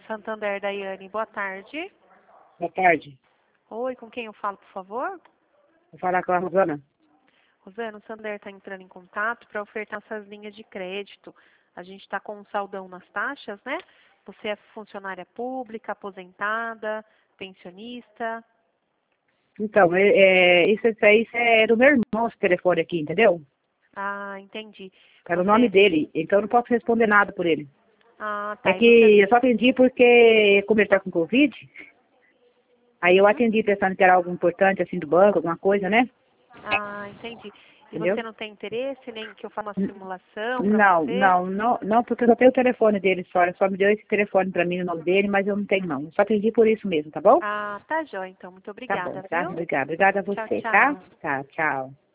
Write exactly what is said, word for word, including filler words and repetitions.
Santander, Daiane, boa tarde. Boa tarde. Oi, com quem eu falo, por favor? Vou falar com a Rosana. Rosana, o Santander está entrando em contato para ofertar essas linhas de crédito. A gente está com um saldão nas taxas, né? Você é funcionária pública, aposentada, pensionista? Então, é, é, isso, isso aí isso era o meu irmão, esse telefone aqui, entendeu? Ah, entendi. Era o Você... nome dele, então eu não posso responder nada por ele. Ah, É tá. E que você... eu só atendi porque, como ele tá com Covid, aí eu Uhum. atendi pensando que era algo importante, assim, do banco, alguma coisa, né? Ah, entendi. E Entendeu? você não tem interesse nem que eu faça uma N- simulação para Não, você? não, não, não, porque eu só tenho o telefone dele só. Ele só me deu esse telefone pra mim, o nome dele, mas eu não tenho não. Eu só atendi por isso mesmo, tá bom? Ah, tá jóia, então. Muito Tá bom, obrigada, tá? viu? Obrigada. Obrigada a Tchau, você, tá? tchau. Tá, tchau.